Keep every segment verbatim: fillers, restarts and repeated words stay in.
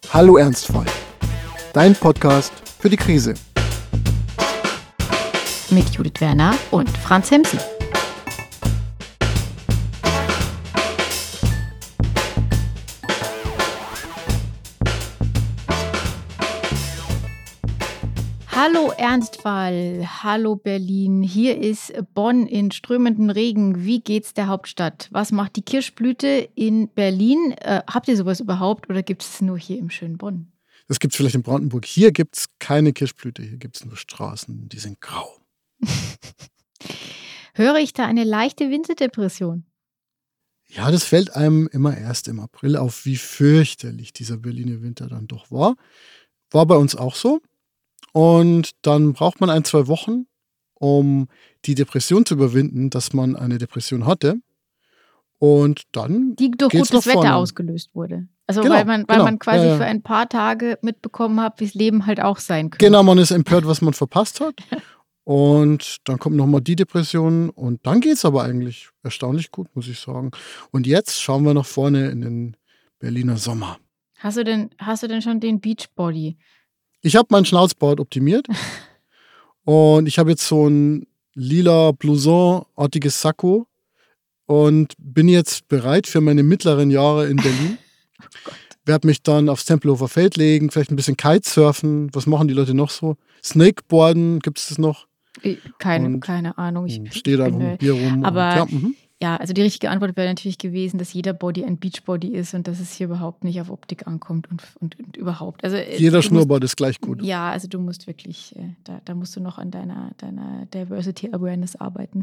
Hallo Ernstfall, dein Podcast für die Krise. Mit Judith Werner und Franz Hemsen. Hallo Ernstfall, hallo Berlin, hier ist Bonn in strömendem Regen. Wie geht's der Hauptstadt? Was macht die Kirschblüte in Berlin? Äh, habt ihr sowas überhaupt oder gibt es nur hier im schönen Bonn? Das gibt es vielleicht in Brandenburg. Hier gibt es keine Kirschblüte, hier gibt es nur Straßen, die sind grau. Höre ich da eine leichte Winterdepression? Ja, das fällt einem immer erst im April auf, wie fürchterlich dieser Berliner Winter dann doch war. War bei uns auch so. Und dann braucht man ein, zwei Wochen, um die Depression zu überwinden, dass man eine Depression hatte. Und dann die durch geht's gutes nach vorne. Wetter ausgelöst wurde. Also Genau, weil man, weil genau. man quasi Ja, ja. für ein paar Tage mitbekommen hat, wie das Leben halt auch sein könnte. Genau, man ist empört, was man verpasst hat. Und dann kommt nochmal die Depression. Und dann geht es aber eigentlich erstaunlich gut, muss ich sagen. Und jetzt schauen wir nach vorne in den Berliner Sommer. Hast du denn, hast du denn schon den Beachbody? Ich habe mein Schnauzbart optimiert. Und ich habe jetzt so ein lila Blouson-artiges Sakko. Und bin jetzt bereit für meine mittleren Jahre in Berlin. Oh Werde mich dann aufs Tempelhofer Feld legen, vielleicht ein bisschen Kitesurfen. Was machen die Leute noch so? Snakeboarden, gibt es das noch? Keine, Und keine Ahnung. Ich stehe da bin, rum, Bier rum. aber und, ja, mhm. ja, also die richtige Antwort wäre natürlich gewesen, dass jeder Body ein Beachbody ist und dass es hier überhaupt nicht auf Optik ankommt und, und, und überhaupt. Also, Jeder musst, Schnurrbart ist gleich gut. Ja, also du musst wirklich, da, da musst du noch an deiner, deiner Diversity Awareness arbeiten.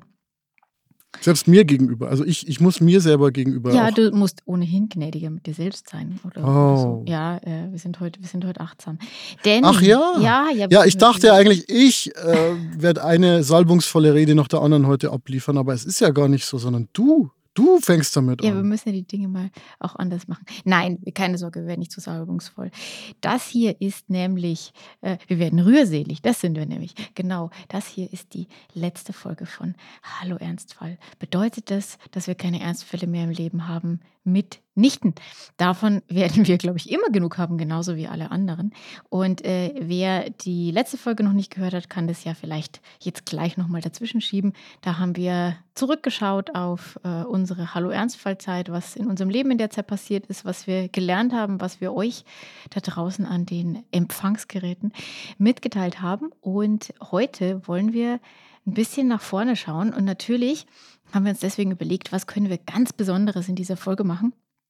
Selbst mir gegenüber. Also ich, ich muss mir selber gegenüber. Ja, auch. Du musst ohnehin gnädiger mit dir selbst sein. Oder, oh. oder so. Ja, äh, wir, sind heute, wir sind heute achtsam. Denn, Ach ja? Ja, ja, ja ich dachte ja eigentlich, ich äh, werde eine salbungsvolle Rede nach der anderen heute abliefern, aber es ist ja gar nicht so, sondern du. Du fängst damit ja, an. Ja, wir müssen ja die Dinge mal auch anders machen. Nein, keine Sorge, wir werden nicht zu salbungsvoll. Das hier ist nämlich, äh, wir werden rührselig, das sind wir nämlich. Genau, das hier ist die letzte Folge von Hallo Ernstfall. Bedeutet das, dass wir keine Ernstfälle mehr im Leben haben? Mitnichten. Davon werden wir, glaube ich, immer genug haben, genauso wie alle anderen. Und äh, wer die letzte Folge noch nicht gehört hat, kann das ja vielleicht jetzt gleich nochmal dazwischen schieben. Da haben wir zurückgeschaut auf äh, unsere Hallo-Ernstfall-Zeit, was in unserem Leben in der Zeit passiert ist, was wir gelernt haben, was wir euch da draußen an den Empfangsgeräten mitgeteilt haben. Und heute wollen wir ein bisschen nach vorne schauen. Und natürlich haben wir uns deswegen überlegt, was können wir ganz Besonderes in dieser Folge machen.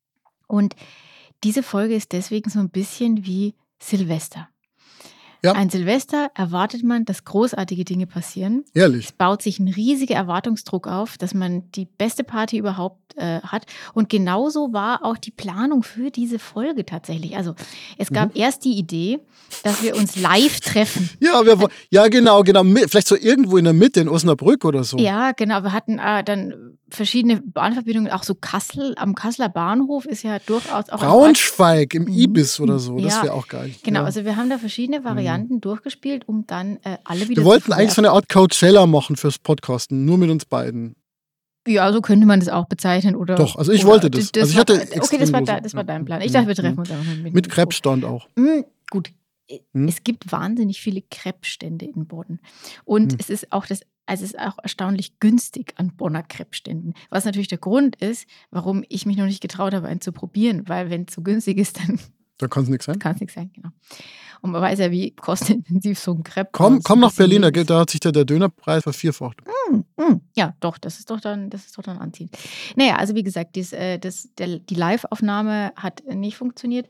Und diese Folge ist deswegen so ein bisschen wie Silvester. Ja. Ein Silvester erwartet man, dass großartige Dinge passieren. Ehrlich. Es baut sich ein riesiger Erwartungsdruck auf, dass man die beste Party überhaupt äh, hat. Und genauso war auch die Planung für diese Folge tatsächlich. Also es gab mhm. erst die Idee, dass wir uns live treffen. Ja, wir, ja genau, genau. Vielleicht so irgendwo in der Mitte in Osnabrück oder so. Ja, genau. Wir hatten äh, dann verschiedene Bahnverbindungen. Auch so Kassel, am Kasseler Bahnhof ist ja durchaus auch... Braunschweig im Ibis oder so. Das wäre ja, auch geil. Genau, ja. also wir haben da verschiedene Varianten mhm. durchgespielt, um dann äh, alle wieder Wir wollten eigentlich so eine Art Coachella machen fürs Podcasten, nur mit uns beiden. Ja, so könnte man das auch bezeichnen. Oder, Doch, also ich oder, wollte das. das also ich war, hatte okay, das war, da, das war dein Plan. Ich dachte, wir treffen uns einfach mit. Mit Crepe-Stand auch. Mhm, gut. Hm? Es gibt wahnsinnig viele Crepe-Stände in Bonn. Und hm. es ist auch das, also es ist auch erstaunlich günstig an Bonner Crepe-Ständen. Was natürlich der Grund ist, warum ich mich noch nicht getraut habe, einen zu probieren. Weil wenn es so günstig ist, dann Da kann es nichts sein. Kann es nichts sein, genau. Und man weiß ja, wie kostenintensiv so ein Crepe ist. Komm, komm nach Berlin, da, da hat sich der, der Dönerpreis vervierfacht. Mm, mm, ja, doch, das ist doch dann, das ist doch dann anziehend. Naja, also wie gesagt, dies, äh, das, der, die Live-Aufnahme hat nicht funktioniert.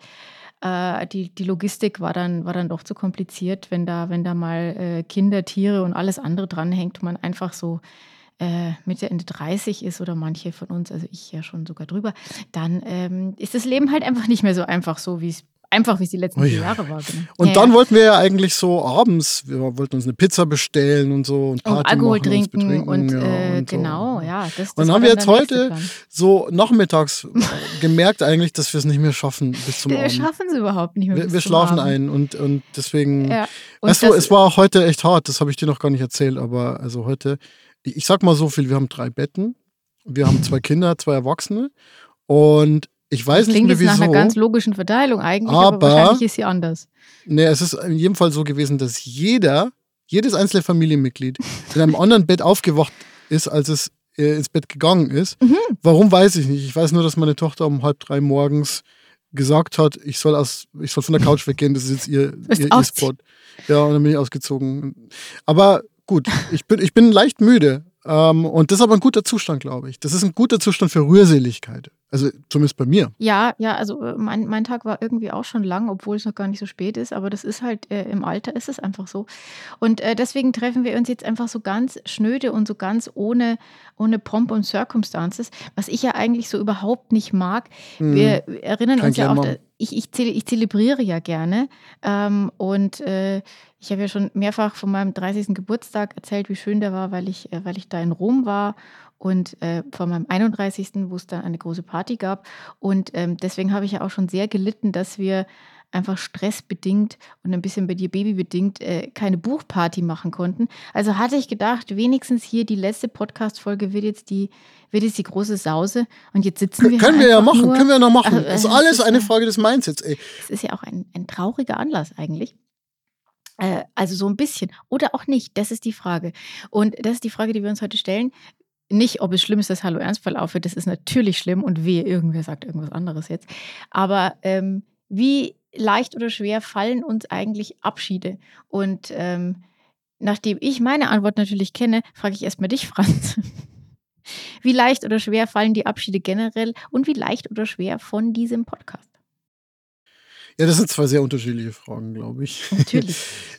Äh, die, die Logistik war dann, war dann doch zu kompliziert, wenn da, wenn da mal äh, Kinder, Tiere und alles andere dranhängt und man einfach so äh, Mitte, Ende dreißig ist oder manche von uns, also ich ja schon sogar drüber, dann ähm, ist das Leben halt einfach nicht mehr so einfach so, wie es Einfach, wie es die letzten vier Jahre war. Genau. Und ja, dann ja. wollten wir ja eigentlich so abends, wir wollten uns eine Pizza bestellen und so und Party und Alkohol machen, trinken uns betrinken, und, ja, äh, und so. genau, ja. Das, das und dann war haben wir dann jetzt der nächste heute Plan. so nachmittags gemerkt eigentlich, dass wir es nicht mehr schaffen bis zum Wir Abend. schaffen es überhaupt nicht mehr Wir, bis wir zum schlafen Abend. ein und, und deswegen, Ja. Und weißt du, das- es war auch heute echt hart, das habe ich dir noch gar nicht erzählt, aber also heute, ich, ich sag mal so viel, wir haben drei Betten, wir haben zwei Kinder, zwei Erwachsene und Ich weiß Das nicht klingt mehr jetzt nach einer ganz wieso, logischen Verteilung eigentlich, aber aber wahrscheinlich ist sie anders. nee, es ist in jedem Fall so gewesen, dass jeder, jedes einzelne Familienmitglied in einem anderen Bett aufgewacht ist, als es äh, ins Bett gegangen ist. Mhm. Warum, weiß ich nicht. Ich weiß nur, dass meine Tochter um halb drei morgens gesagt hat, ich soll, aus, ich soll von der Couch weggehen, das ist jetzt ihr, Bist ihr, ihr ausziehen. Spot. Ja, und dann bin ich ausgezogen. Aber gut, ich bin, ich bin leicht müde. Ähm, und das ist aber ein guter Zustand, glaube ich. Das ist ein guter Zustand für Rührseligkeit. Also zumindest bei mir. Ja, ja, also äh, mein, mein Tag war irgendwie auch schon lang, obwohl es noch gar nicht so spät ist, aber das ist halt, äh, im Alter ist es einfach so. Und äh, deswegen treffen wir uns jetzt einfach so ganz schnöde und so ganz ohne, ohne Pomp und Circumstances, was ich ja eigentlich so überhaupt nicht mag. Hm, Wir erinnern kein uns ja auch, Glamour. da- ich, ich, zele, ich zelebriere ja gerne ähm, und äh, ich habe ja schon mehrfach von meinem dreißigsten Geburtstag erzählt, wie schön der war, weil ich, äh, weil ich da in Rom war und äh, von meinem einunddreißigsten, wo es dann eine große Party gab. Und ähm, deswegen habe ich ja auch schon sehr gelitten, dass wir einfach stressbedingt und ein bisschen bei dir babybedingt äh, keine Buchparty machen konnten. Also hatte ich gedacht, wenigstens hier die letzte Podcast-Folge wird jetzt die, wird jetzt die große Sause. Und jetzt sitzen Kön- wir können hier wir ja einfach machen, nur. können wir ja noch machen. Ach, äh, Das ist es alles ist eine ja, Frage des Mindsets, ey. es ist ja auch ein, ein trauriger Anlass eigentlich. Äh, also so ein bisschen. Oder auch nicht. Das ist die Frage. Und das ist die Frage, die wir uns heute stellen. Nicht, ob es schlimm ist, dass Hallo Ernstfall aufhört. Das ist natürlich schlimm und wehe, irgendwer sagt irgendwas anderes jetzt. Aber ähm, wie leicht oder schwer fallen uns eigentlich Abschiede? Und ähm, nachdem ich meine Antwort natürlich kenne, frage ich erstmal dich, Franz. Wie leicht oder schwer fallen die Abschiede generell und wie leicht oder schwer von diesem Podcast? Ja, das sind zwei sehr unterschiedliche Fragen, glaube ich. Natürlich.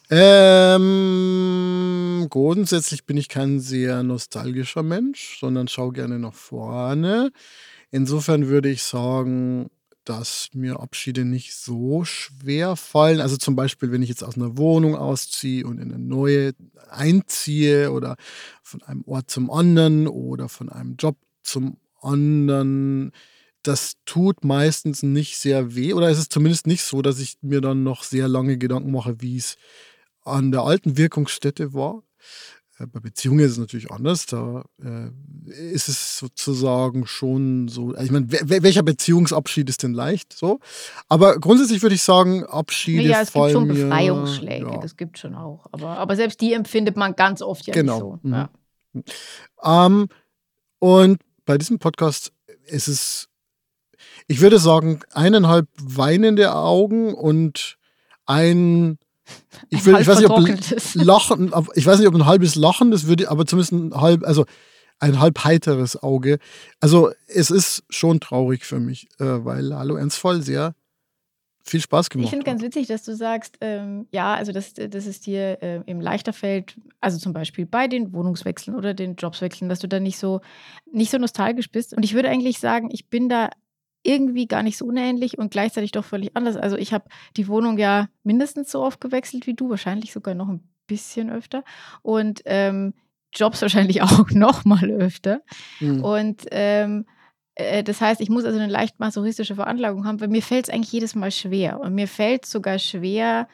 ähm, grundsätzlich bin ich kein sehr nostalgischer Mensch, sondern schaue gerne nach vorne. Insofern würde ich sagen, dass mir Abschiede nicht so schwer fallen. Also zum Beispiel, wenn ich jetzt aus einer Wohnung ausziehe und in eine neue einziehe oder von einem Ort zum anderen oder von einem Job zum anderen. Das tut meistens nicht sehr weh oder es ist zumindest nicht so, dass ich mir dann noch sehr lange Gedanken mache, wie es an der alten Wirkungsstätte war. Äh, Bei Beziehungen ist es natürlich anders. Da äh, ist es sozusagen schon so. Also ich meine, wer- welcher Beziehungsabschied ist denn leicht? So. Aber grundsätzlich würde ich sagen, Abschiede Ja, es gibt schon fallen mir. Befreiungsschläge, Ja, das gibt schon auch. Aber, aber selbst die empfindet man ganz oft ja nicht genau. so. Mhm. Ja. Ähm, und bei diesem Podcast ist es, ich würde sagen, eineinhalb weinende Augen und ein, ich, Ein will, halb ich weiß nicht, ob vertrocknetes. Lachen, ob- ich weiß nicht, ob ein halbes Lachen, das würde, aber zumindest ein halb, also ein halb heiteres Auge. Also es ist schon traurig für mich, äh, weil Hallo Ernstfall sehr viel Spaß Ich gemacht finde ganz hat. witzig, dass du sagst, ähm, ja, also dass, dass es dir äh, eben leichter fällt, also zum Beispiel bei den Wohnungswechseln oder den Jobswechseln, dass du da nicht so, nicht so nostalgisch bist. Und ich würde eigentlich sagen, ich bin da irgendwie gar nicht so unähnlich und gleichzeitig doch völlig anders. Also ich habe die Wohnung ja mindestens so oft gewechselt wie du, wahrscheinlich sogar noch ein bisschen öfter. Und ähm, Jobs wahrscheinlich auch noch mal öfter. Hm. Und ähm, äh, das heißt, ich muss also eine leicht masochistische Veranlagung haben, weil mir fällt es eigentlich jedes Mal schwer. Und mir fällt es sogar schwer,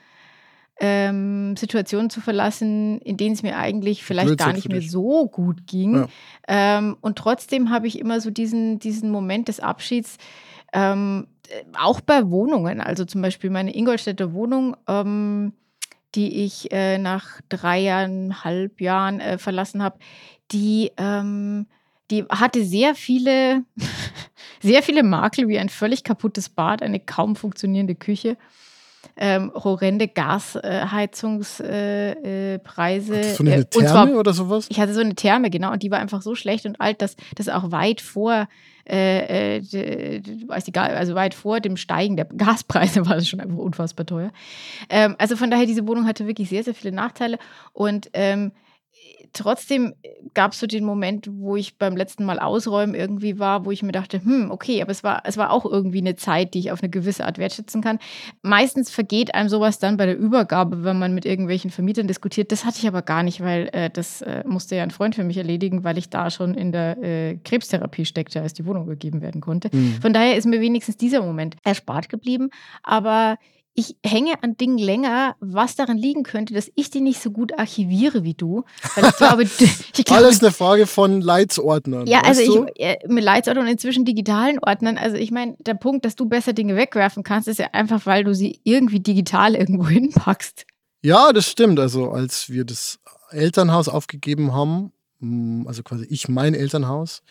ähm, Situationen zu verlassen, in denen es mir eigentlich vielleicht gar Blödsinn nicht für mehr dich. so gut ging. Ja. Ähm, und trotzdem habe ich immer so diesen, diesen Moment des Abschieds, ähm, äh, auch bei Wohnungen. Also zum Beispiel meine Ingolstädter Wohnung, ähm, die ich äh, nach dreieinhalb Jahren äh, verlassen habe, die, ähm, die hatte sehr viele, sehr viele Makel, wie ein völlig kaputtes Bad, eine kaum funktionierende Küche, ähm, horrende Gasheizungspreise. Äh, äh, Preise, Hattest du nicht äh, eine und zwar Therme oder sowas? ich hatte so eine Therme, genau, und die war einfach so schlecht und alt, dass das auch weit vor, äh, äh, d- d- weiß die, Ga- also weit vor dem Steigen der Gaspreise war das schon einfach unfassbar teuer. Ähm, also von daher, diese Wohnung hatte wirklich sehr, sehr viele Nachteile. Und ähm, trotzdem gab es so den Moment, wo ich beim letzten Mal ausräumen irgendwie war, wo ich mir dachte, hm, okay, aber es war, es war auch irgendwie eine Zeit, die ich auf eine gewisse Art wertschätzen kann. Meistens vergeht einem sowas dann bei der Übergabe, wenn man mit irgendwelchen Vermietern diskutiert. Das hatte ich aber gar nicht, weil äh, das äh, musste ja ein Freund für mich erledigen, weil ich da schon in der äh, Krebstherapie steckte, als die Wohnung gegeben werden konnte. Hm. Von daher ist mir wenigstens dieser Moment erspart geblieben. Aber ich hänge an Dingen länger, was daran liegen könnte, dass ich die nicht so gut archiviere wie du. Weil ich glaube, ich glaube, alles eine Frage von Leitsordnern. Ja, also weißt du? ich äh, mit Leitsordnern und inzwischen digitalen Ordnern. Also ich meine, der Punkt, dass du besser Dinge wegwerfen kannst, ist ja einfach, weil du sie irgendwie digital irgendwo hinpackst. Ja, das stimmt. Also als wir das Elternhaus aufgegeben haben, also quasi ich mein Elternhaus,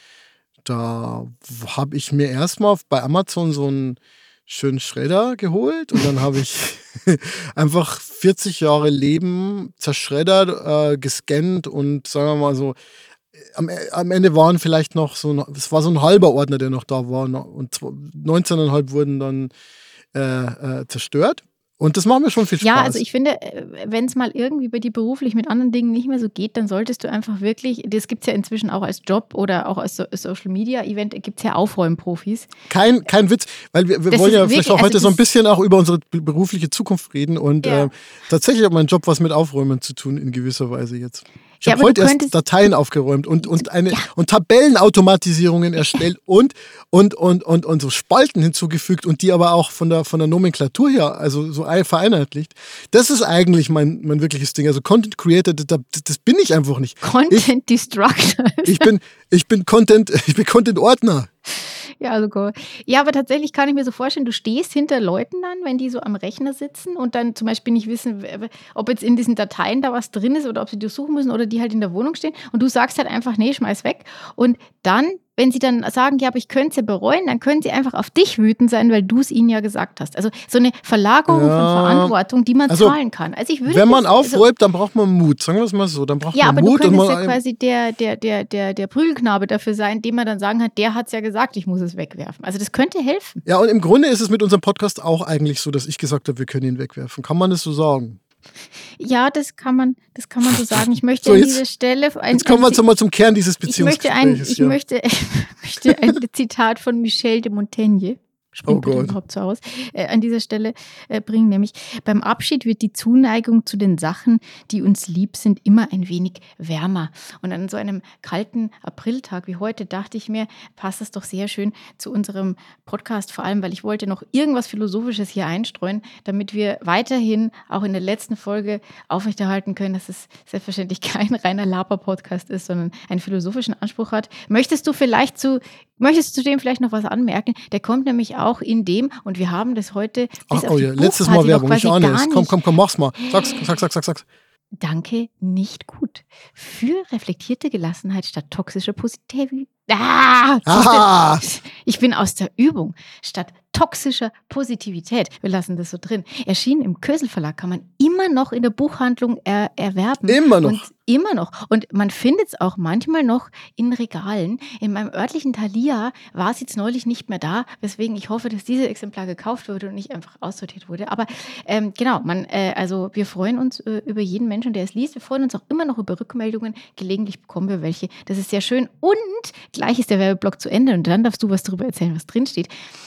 da habe ich mir erstmal bei Amazon so einen schönen Schredder geholt und dann habe ich einfach vierzig Jahre Leben zerschreddert, äh, gescannt und sagen wir mal so, am, am Ende waren vielleicht noch so, ein, es war so ein halber Ordner, der noch da war und neunzehn Komma fünf wurden dann äh, äh, zerstört. Und das macht mir schon viel Spaß. Ja, also ich finde, wenn es mal irgendwie bei dir beruflich mit anderen Dingen nicht mehr so geht, dann solltest du einfach wirklich, das gibt es ja inzwischen auch als Job oder auch als so Social Media Event, gibt es ja Aufräumprofis. Kein, kein Witz, weil wir, wir wollen ja wirklich, vielleicht auch heute also so ein bisschen auch über unsere berufliche Zukunft reden und ja. äh, tatsächlich hat mein Job was mit Aufräumen zu tun in gewisser Weise jetzt. Ich ja, habe heute erst Dateien aufgeräumt und, und, eine, ja. und Tabellenautomatisierungen erstellt und, und, und, und, und so Spalten hinzugefügt und die aber auch von der, von der Nomenklatur her, also so vereinheitlicht. Das ist eigentlich mein, mein wirkliches Ding. Also Content Creator, das, das bin ich einfach nicht. Content ich, Destructor. Ich bin, ich bin Content, ich bin Content Ordner. Ja, also cool. Ja, aber tatsächlich kann ich mir so vorstellen, du stehst hinter Leuten dann, wenn die so am Rechner sitzen und dann zum Beispiel nicht wissen, ob jetzt in diesen Dateien da was drin ist oder ob sie durchsuchen müssen oder die halt in der Wohnung stehen und du sagst halt einfach, nee, schmeiß weg. Und dann, wenn sie dann sagen, ja, aber ich könnte es ja bereuen, dann können sie einfach auf dich wütend sein, weil du es ihnen ja gesagt hast. Also so eine Verlagerung ja, von Verantwortung, die man also, zahlen kann. Also ich würde wenn man das, aufräumt, also, dann braucht man Mut. Sagen wir es mal so. Dann braucht ja, man Mut. Ja, aber du könntest ja quasi der, der, der, der, der Prügelknabe dafür sein, dem man dann sagen hat, der hat es ja gesagt, ich muss es wegwerfen. Also das könnte helfen. Ja, und im Grunde ist es mit unserem Podcast auch eigentlich so, dass ich gesagt habe, wir können ihn wegwerfen. Kann man das so sagen? Ja, das kann man, das kann man so sagen. Ich möchte so, jetzt, an dieser Stelle ein, jetzt kommen wir zum, mal zum Kern dieses Beziehungsgesprächs. Ich möchte ein, ich möchte, möchte ein Zitat von Michel de Montaigne. Springt oh überhaupt so aus, äh, an dieser Stelle äh, bringen, nämlich beim Abschied wird die Zuneigung zu den Sachen, die uns lieb sind, immer ein wenig wärmer. Und an so einem kalten Apriltag wie heute dachte ich mir, passt das doch sehr schön zu unserem Podcast, vor allem, weil ich wollte noch irgendwas Philosophisches hier einstreuen, damit wir weiterhin auch in der letzten Folge aufrechterhalten können, dass es selbstverständlich kein reiner Laber-Podcast ist, sondern einen philosophischen Anspruch hat. Möchtest du vielleicht zu Möchtest du dem vielleicht noch was anmerken? Der kommt nämlich auch in dem, und wir haben das heute. Ach, oh ja, letztes Mal Werbung, ich ahne es. Komm, komm, komm, mach's mal. Sag's, sag, sag, sag, sag. Danke, nicht gut. Für reflektierte Gelassenheit statt toxischer Positivität. Ah, ah. Ich bin aus der Übung. Statt toxischer Positivität. Wir lassen das so drin. Erschienen im Kösel Verlag, kann man immer noch in der Buchhandlung er, erwerben. Immer noch. Und immer noch. Und man findet es auch manchmal noch in Regalen. In meinem örtlichen Thalia war es jetzt neulich nicht mehr da, weswegen ich hoffe, dass dieses Exemplar gekauft wurde und nicht einfach aussortiert wurde. Aber ähm, genau, man, äh, also wir freuen uns äh, über jeden Menschen, der es liest. Wir freuen uns auch immer noch über Rückmeldungen. Gelegentlich bekommen wir welche. Das ist sehr schön. Und gleich ist der Werbeblock zu Ende und dann darfst du was darüber erzählen, was drinsteht.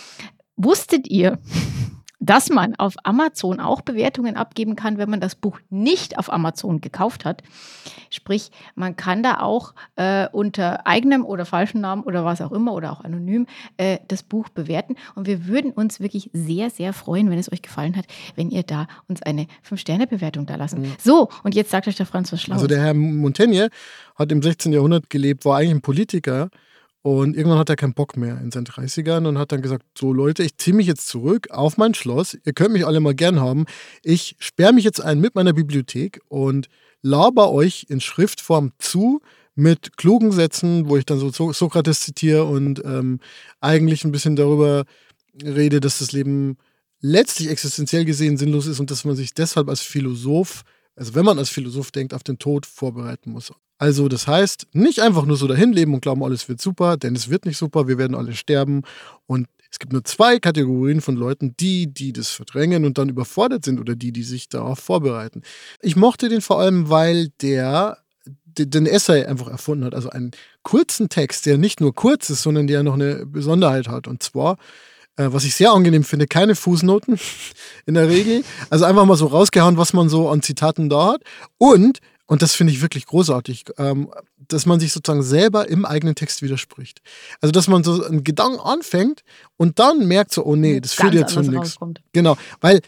Wusstet ihr, dass man auf Amazon auch Bewertungen abgeben kann, wenn man das Buch nicht auf Amazon gekauft hat? Sprich, man kann da auch äh, unter eigenem oder falschem Namen oder was auch immer oder auch anonym äh, das Buch bewerten. Und wir würden uns wirklich sehr, sehr freuen, wenn es euch gefallen hat, wenn ihr da uns eine fünf Sterne Bewertung da lassen. Mhm. So, und jetzt sagt euch der Franz was Schlaues. Also der Herr Montaigne hat im sechzehnten Jahrhundert gelebt, war eigentlich ein Politiker. Und irgendwann hat er keinen Bock mehr in seinen dreißigern und hat dann gesagt, so Leute, ich ziehe mich jetzt zurück auf mein Schloss. Ihr könnt mich alle mal gern haben. Ich sperre mich jetzt ein mit meiner Bibliothek und laber euch in Schriftform zu mit klugen Sätzen, wo ich dann so Sokrates zitiere und ähm, eigentlich ein bisschen darüber rede, dass das Leben letztlich existenziell gesehen sinnlos ist und dass man sich deshalb als Philosoph, also wenn man als Philosoph denkt, auf den Tod vorbereiten muss. Also das heißt, nicht einfach nur so dahin leben und glauben, alles wird super, denn es wird nicht super, wir werden alle sterben. Und es gibt nur zwei Kategorien von Leuten, die, die das verdrängen und dann überfordert sind oder die, die sich darauf vorbereiten. Ich mochte den vor allem, weil der den Essay einfach erfunden hat, also einen kurzen Text, der nicht nur kurz ist, sondern der noch eine Besonderheit hat. Und zwar, äh, was ich sehr angenehm finde, keine Fußnoten in der Regel. Also einfach mal so rausgehauen, was man so an Zitaten da hat. Und Und das finde ich wirklich großartig, ähm, dass man sich sozusagen selber im eigenen Text widerspricht. Also, dass man so einen Gedanken anfängt und dann merkt so, oh nee, das führt ja zu nichts. Genau, weil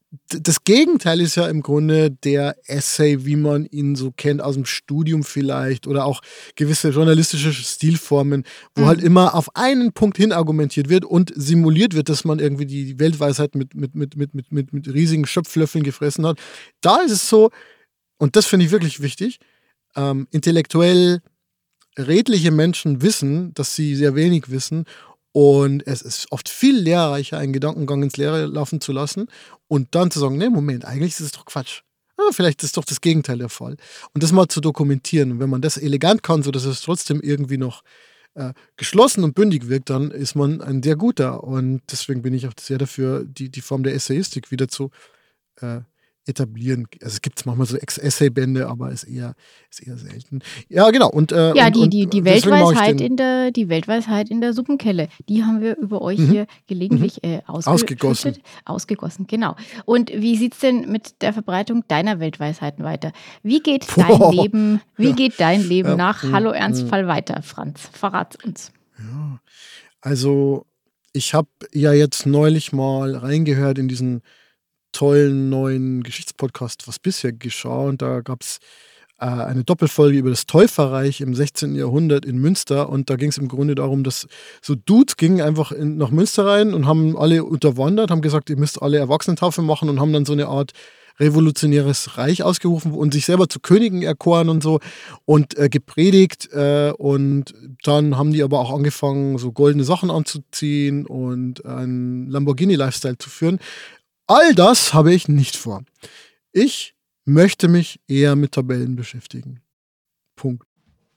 das Gegenteil ist ja im Grunde der Essay, wie man ihn so kennt aus dem Studium vielleicht oder auch gewisse journalistische Stilformen, wo Mhm. halt immer auf einen Punkt hin argumentiert wird und simuliert wird, dass man irgendwie die Weltweisheit mit, mit, mit, mit, mit, mit, mit riesigen Schöpflöffeln gefressen hat. Da ist es so, und das finde ich wirklich wichtig, ähm, intellektuell redliche Menschen wissen, dass sie sehr wenig wissen. Und es ist oft viel lehrreicher, einen Gedankengang ins Leere laufen zu lassen und dann zu sagen, nee, Moment, eigentlich ist es doch Quatsch. Ja, vielleicht ist doch das Gegenteil der Fall. Und das mal zu dokumentieren. Und wenn man das elegant kann, sodass es trotzdem irgendwie noch äh, geschlossen und bündig wirkt, dann ist man ein sehr guter. Und deswegen bin ich auch sehr dafür, die, die Form der Essayistik wieder zu äh, etablieren. Also es gibt manchmal so Essay-Bände, aber ist eher, ist eher selten. Ja, genau. Und, äh, Ja, und, die, und die, die, deswegen mache ich Weltweisheit den in der, die Weltweisheit in der Suppenkelle, die haben wir über euch Mhm. hier gelegentlich äh, Ausgegossen. ausgeschüttet. Ausgegossen, genau. Und wie sieht es denn mit der Verbreitung deiner Weltweisheiten weiter? Wie geht dein Boah. Leben, wie Ja. geht dein Leben Ja. nach Mhm. Hallo Mhm. Ernstfall weiter, Franz? Verrat uns. Ja, also ich habe ja jetzt neulich mal reingehört in diesen tollen neuen Geschichtspodcast, was bisher geschah. Und da gab es äh, eine Doppelfolge über das Täuferreich im sechzehnten. Jahrhundert in Münster. Und da ging es im Grunde darum, dass so Dudes gingen einfach in, nach Münster rein und haben alle unterwandert, haben gesagt, ihr müsst alle Erwachsenentaufe machen und haben dann so eine Art revolutionäres Reich ausgerufen und sich selber zu Königen erkoren und so und äh, gepredigt. Äh, und dann haben die aber auch angefangen, so goldene Sachen anzuziehen und einen Lamborghini-Lifestyle zu führen. All das habe ich nicht vor. Ich möchte mich eher mit Tabellen beschäftigen. Punkt.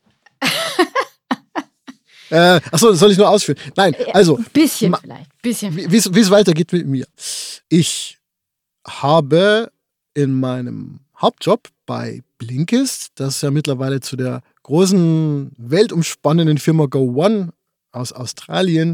äh, achso, soll ich nur ausführen? Nein, also. Ein bisschen ma- vielleicht. Bisschen. Wie es wie es weitergeht mit mir. Ich habe in meinem Hauptjob bei Blinkist, das ja mittlerweile zu der großen, weltumspannenden Firma Go One aus Australien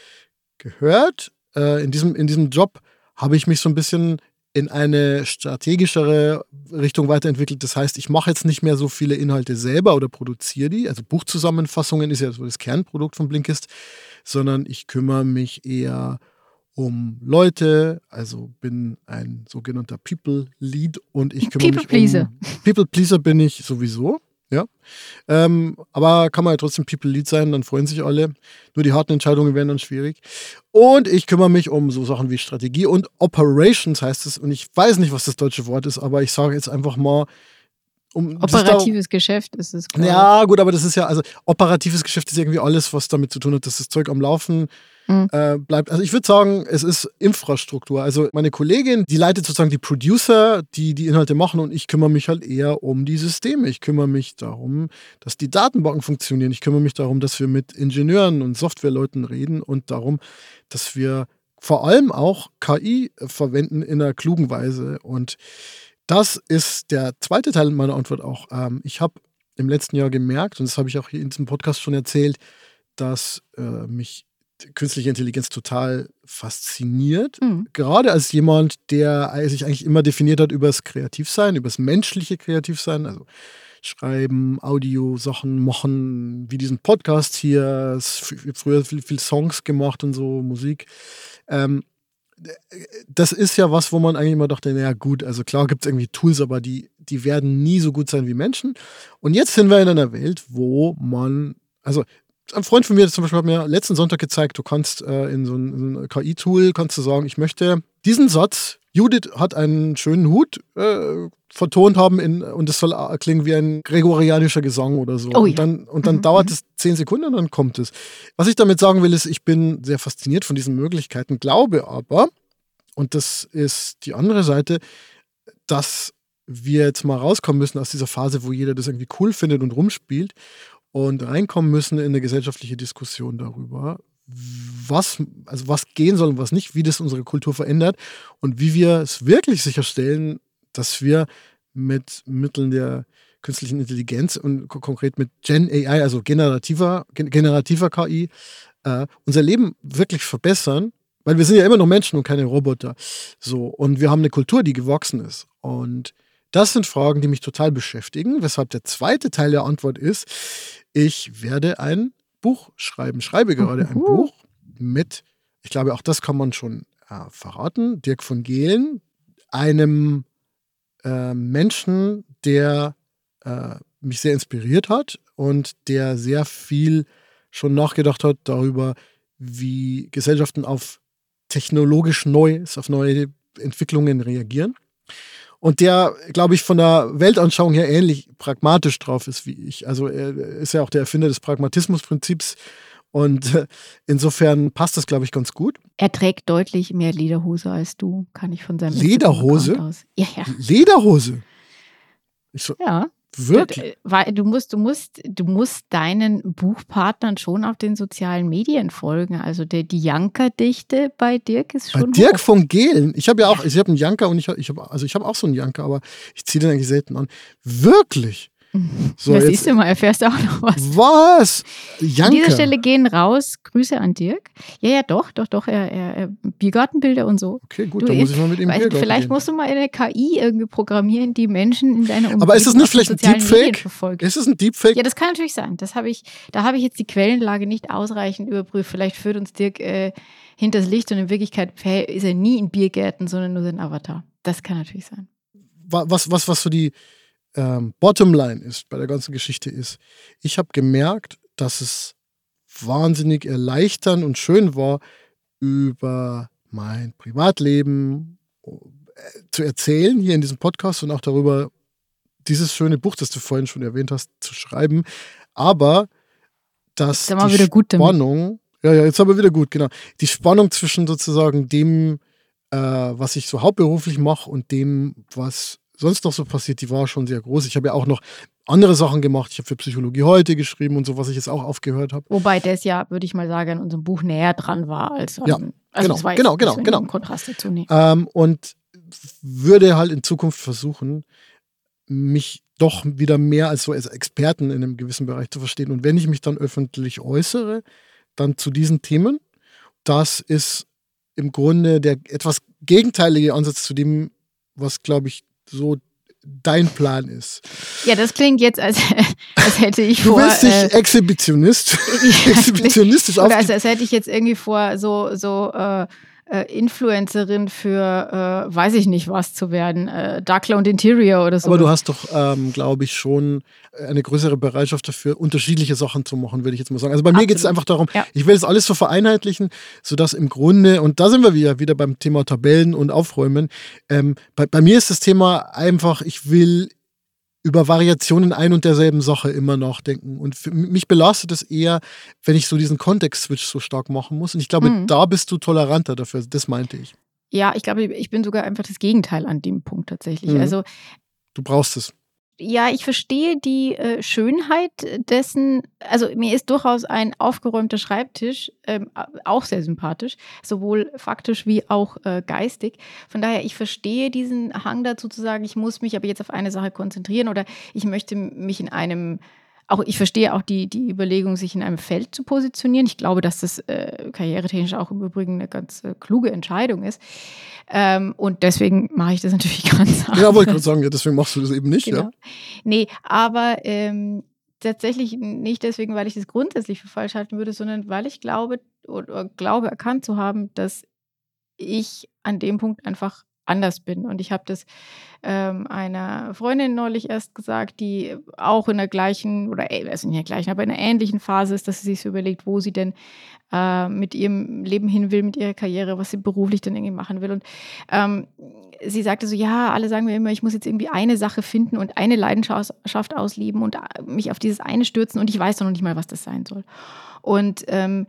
gehört. Äh, in, diesem, in diesem Job habe ich mich so ein bisschen in eine strategischere Richtung weiterentwickelt. Das heißt, ich mache jetzt nicht mehr so viele Inhalte selber oder produziere die. Also Buchzusammenfassungen ist ja so das Kernprodukt von Blinkist, sondern ich kümmere mich eher um Leute, also bin ein sogenannter People Lead und ich kümmere People mich Pleaser. um People Pleaser bin ich sowieso, ja. Ähm, aber kann man ja trotzdem People Lead sein, dann freuen sich alle. Nur die harten Entscheidungen werden dann schwierig. Und ich kümmere mich um so Sachen wie Strategie und Operations heißt es. Und ich weiß nicht, was das deutsche Wort ist, aber ich sage jetzt einfach mal, um das da- Operatives Geschäft ist es. glaub ich. ja, gut, aber das ist ja, also operatives Geschäft ist irgendwie alles, was damit zu tun hat, dass das Zeug am Laufen Mhm. äh, bleibt. Also ich würde sagen, es ist Infrastruktur. Also meine Kollegin, die leitet sozusagen die Producer, die die Inhalte machen und ich kümmere mich halt eher um die Systeme. Ich kümmere mich darum, dass die Datenbanken funktionieren. Ich kümmere mich darum, dass wir mit Ingenieuren und Softwareleuten reden und darum, dass wir vor allem auch K I verwenden in einer klugen Weise. Und das ist der zweite Teil meiner Antwort auch. Ähm, ich habe im letzten Jahr gemerkt, und das habe ich auch hier in diesem Podcast schon erzählt, dass äh, mich künstliche Intelligenz total fasziniert. Mhm. Gerade als jemand, der sich eigentlich immer definiert hat über das Kreativsein, über das menschliche Kreativsein, also schreiben, Audio, Sachen machen, wie diesen Podcast hier, früher viel, viel Songs gemacht und so, Musik. Ähm, das ist ja was, wo man eigentlich immer dachte, naja gut, also klar gibt es irgendwie Tools, aber die, die werden nie so gut sein wie Menschen. Und jetzt sind wir in einer Welt, wo man, also ein Freund von mir zum Beispiel hat mir letzten Sonntag gezeigt, du kannst äh, in so ein, so ein K I-Tool, kannst du sagen, ich möchte diesen Satz, Judith hat einen schönen Hut, äh, vertont haben in, und es soll klingen wie ein gregorianischer Gesang oder so. Oh und ja. dann, und dann Mhm, dauert mhm. es zehn Sekunden und dann kommt es. Was ich damit sagen will, ist, ich bin sehr fasziniert von diesen Möglichkeiten, glaube aber, und das ist die andere Seite, dass wir jetzt mal rauskommen müssen aus dieser Phase, wo jeder das irgendwie cool findet und rumspielt und reinkommen müssen in eine gesellschaftliche Diskussion darüber, was, also was gehen soll und was nicht, wie das unsere Kultur verändert und wie wir es wirklich sicherstellen, dass wir mit Mitteln der künstlichen Intelligenz und ko- konkret mit Gen A I, also generativer, gen- generativer K I, äh, unser Leben wirklich verbessern, weil wir sind ja immer noch Menschen und keine Roboter. So, und wir haben eine Kultur, die gewachsen ist. Und das sind Fragen, die mich total beschäftigen, weshalb der zweite Teil der Antwort ist, ich werde ein Buch schreiben, schreibe gerade ein Uhuhu. Buch mit, ich glaube, auch das kann man schon äh, verraten, Dirk von Gehlen, einem äh, Menschen, der äh, mich sehr inspiriert hat und der sehr viel schon nachgedacht hat darüber, wie Gesellschaften auf technologisch Neues, auf neue Entwicklungen reagieren. Und der, glaube ich, von der Weltanschauung her ähnlich pragmatisch drauf ist wie ich. Also er ist ja auch der Erfinder des Pragmatismusprinzips. Und äh, insofern passt das, glaube ich, ganz gut. Er trägt deutlich mehr Lederhose als du, kann ich von seinem Lederhose? Aus. Ja, ja. Lederhose? Ich so, ja. Wirklich? Weil du musst, du musst, du musst deinen Buchpartnern schon auf den sozialen Medien folgen. Also der, die Janker-Dichte bei Dirk ist schon Bei Dirk hoch. von Gehlen. Ich habe ja auch, ich habe einen Janker und ich habe, ich hab, also ich habe auch so einen Janker, aber ich ziehe den eigentlich selten an. Wirklich? So, das siehst du mal, erfährst du auch noch was. Was? Janker? An dieser Stelle gehen raus Grüße an Dirk. Ja, ja, doch, doch, doch, er, er, er Biergartenbilder und so. Okay, gut, du, dann muss ich mal mit ihm weißt, Biergarten Vielleicht gehen. musst du mal eine K I irgendwie programmieren, die Menschen in deiner Umgebung Aber ist das nicht vielleicht ein Deepfake? Verfolgt. Ist es ein Deepfake? Ja, das kann natürlich sein. Das habe ich, da habe ich jetzt die Quellenlage nicht ausreichend überprüft. Vielleicht führt uns Dirk äh, hinters Licht und in Wirklichkeit ist er nie in Biergärten, sondern nur sein Avatar. Das kann natürlich sein. Was, was, was so die ähm, Bottomline ist bei der ganzen Geschichte ist, ich habe gemerkt, dass es wahnsinnig erleichternd und schön war, über mein Privatleben zu erzählen, hier in diesem Podcast und auch darüber, dieses schöne Buch, das du vorhin schon erwähnt hast, zu schreiben. Aber dass jetzt haben wir die wieder gut Spannung, damit. ja, ja, jetzt haben wir wieder gut, genau. Die Spannung zwischen sozusagen dem, äh, was ich so hauptberuflich mache und dem, was sonst noch so passiert, die war schon sehr groß. Ich habe ja auch noch andere Sachen gemacht. Ich habe für Psychologie heute geschrieben und so, was ich jetzt auch aufgehört habe. Wobei das ja, würde ich mal sagen, an unserem Buch näher dran war als an, ja, also genau, das war genau, jetzt, genau, genau. Kontrast dazu nehmen. Ähm, und würde halt in Zukunft versuchen, mich doch wieder mehr als so als Experten in einem gewissen Bereich zu verstehen. Und wenn ich mich dann öffentlich äußere, dann zu diesen Themen, das ist im Grunde der etwas gegenteilige Ansatz zu dem, was, glaube ich, so dein Plan ist. Ja, das klingt jetzt, als, als hätte ich du vor... Du willst dich äh, Exhibitionist, ja, exhibitionistisch Oder als, auftreten. als hätte ich jetzt irgendwie vor, so, so äh, äh, Influencerin für, äh, weiß ich nicht was zu werden, äh, Dark Cloud Interior oder so. Aber du hast doch, ähm, glaube ich, schon eine größere Bereitschaft dafür, unterschiedliche Sachen zu machen, würde ich jetzt mal sagen. Also bei mir geht es einfach darum, ja. ich will das alles so vereinheitlichen, sodass im Grunde, und da sind wir wieder, wieder beim Thema Tabellen und Aufräumen, ähm, bei, bei mir ist das Thema einfach, ich will über Variationen ein und derselben Sache immer nachdenken. Und für mich belastet es eher, wenn ich so diesen Kontext-Switch so stark machen muss. Und ich glaube, mhm. da bist du toleranter dafür. Das meinte ich. Ja, ich glaube, ich bin sogar einfach das Gegenteil an dem Punkt tatsächlich. Mhm. Also, du brauchst es. Ja, ich verstehe die äh, Schönheit dessen, also mir ist durchaus ein aufgeräumter Schreibtisch ähm, auch sehr sympathisch, sowohl faktisch wie auch äh, geistig. Von daher, ich verstehe diesen Hang dazu zu sagen, ich muss mich aber jetzt auf eine Sache konzentrieren oder ich möchte mich in einem, auch ich verstehe auch die, die Überlegung, sich in einem Feld zu positionieren. Ich glaube, dass das äh, karrieretechnisch auch im Übrigen eine ganz äh, kluge Entscheidung ist. Ähm, und deswegen mache ich das natürlich ganz anders. Ja, wollte ich gerade sagen, ja, deswegen machst du das eben nicht, genau. ja? Nee, aber ähm, tatsächlich nicht deswegen, weil ich das grundsätzlich für falsch halten würde, sondern weil ich glaube oder glaube erkannt zu haben, dass ich an dem Punkt einfach anders bin. Und ich habe das ähm, einer Freundin neulich erst gesagt, die auch in der gleichen, oder also nicht in der gleichen, aber in einer ähnlichen Phase ist, dass sie sich so überlegt, wo sie denn äh, mit ihrem Leben hin will, mit ihrer Karriere, was sie beruflich dann irgendwie machen will. Und ähm, sie sagte so, ja, alle sagen mir immer, ich muss jetzt irgendwie eine Sache finden und eine Leidenschaft ausleben und mich auf dieses eine stürzen und ich weiß doch noch nicht mal, was das sein soll. Und ähm,